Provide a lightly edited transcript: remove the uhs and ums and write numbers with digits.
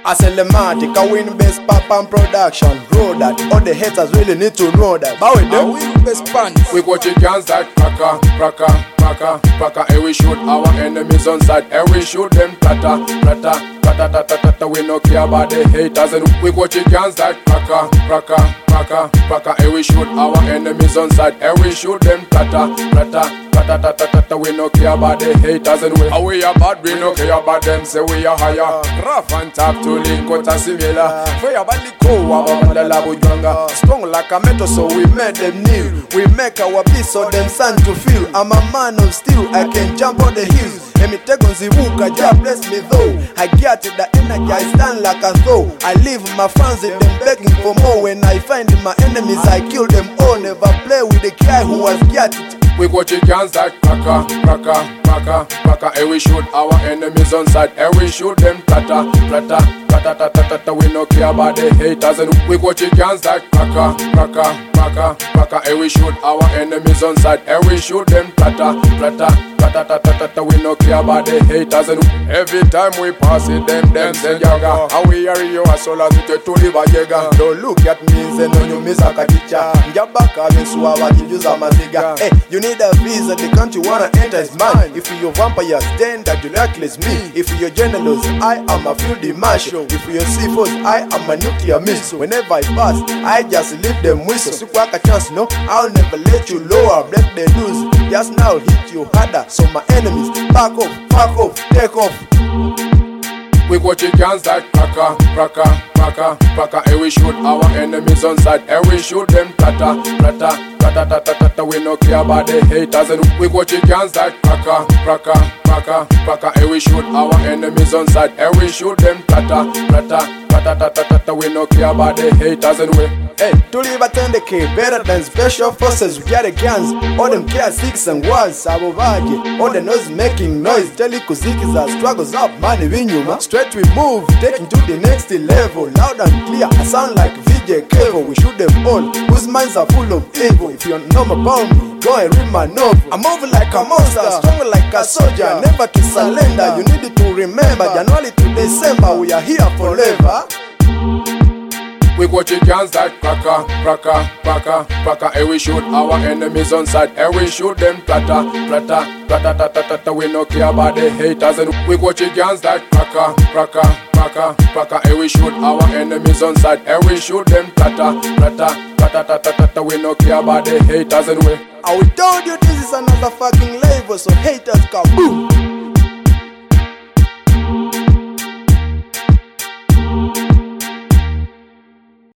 Aselematic, I win best pop and production. Grow that, all the haters really need to know that. Bow it I win best pants. We got chickens like cracker, cracker, cracker, cracker. And we shoot our enemies on sight. And we shoot them tata, tata, tata, tata, tata. We no care about the haters. And we got chickens like cracker, cracker, cracker, cracker. And we shoot our enemies on sight. And we shoot them tata, tata, tata, tata, tata. We no care about the haters. And we are bad, we no care about them. Say we are higher. Rough and tap to link out a similar. We are badly cool, the labo younger. strong like a metal, so we made them kneel. We make our beats so them stand to feel. I'm a man of steel, I can jump on the hills. Emitego nzibuka, Jah bless me though. I get the energy, I stand like a though. I leave my fans in them begging for more. When I find my enemies, I kill them all. Never play with the guy who was get it. We got chickens like cracker, cracker, cracker, cracker. And we shoot our enemies on sight. And we shoot them tata, tata, tata, tata, tata. We no care about the haters. And we got chickens like cracker, cracker, cracker, cracker. And we shoot our enemies on sight. And we shoot them tata, tata, tata, tata, tata. We no care about the haters. And every time we pass it, them say yaga. And we are you as well as it to live a yaga. Don't look at me, say no, you miss a katicha. Njabaka, Vinsuava, Jijuza Maziga. Hey, you need a visa, the country wanna enter is mine. If you're vampires, then that you reckless me. If you're generals, I am a field marshal. If you're seafood, I am a nuclear missile. Whenever I pass, I just leave them whistle. Sikwaka chance, no, I'll never let you lower, break the news. Just now hit you harder, so my enemies, back off, fuck off, take off. We got chickens like cracker, cracker, cracker, cracker. And we shoot our enemies on sight. And we shoot them tata, tata, tata, tata, tata. We no care about the haters. And we got chickens like cracker, cracker, cracker, cracker. And we shoot our enemies on sight. And we shoot them tata, tata, tata, tata, tata. We no care about the haters. And we hey, to live at 10K, better than special forces. We got the guns, all them care six and ones. Sabovaji, all the noise making noise. Telikuzikis struggles up, money vinyuma. Straight we move, taking to the next level. Loud and clear, I sound like VJ Kevo. We shoot them all, whose minds are full of evil. If you know about me, go and read my novel. I'm moving like a monster, strong like a soldier. Never to surrender, you need to remember. January to December, we are here forever. We got chickens like cracker, cracker, cracker, cracker. And we shoot our enemies on sight. And we shoot them tata, tata, tata, tata, tata. We no care about the haters. And we got chickens like cracker, cracker, cracker, cracker. And we shoot our enemies on sight. And we shoot them tata, tata, tata, tata, tata. We no care about the haters. And we I told you this is another fucking label, so haters come boom.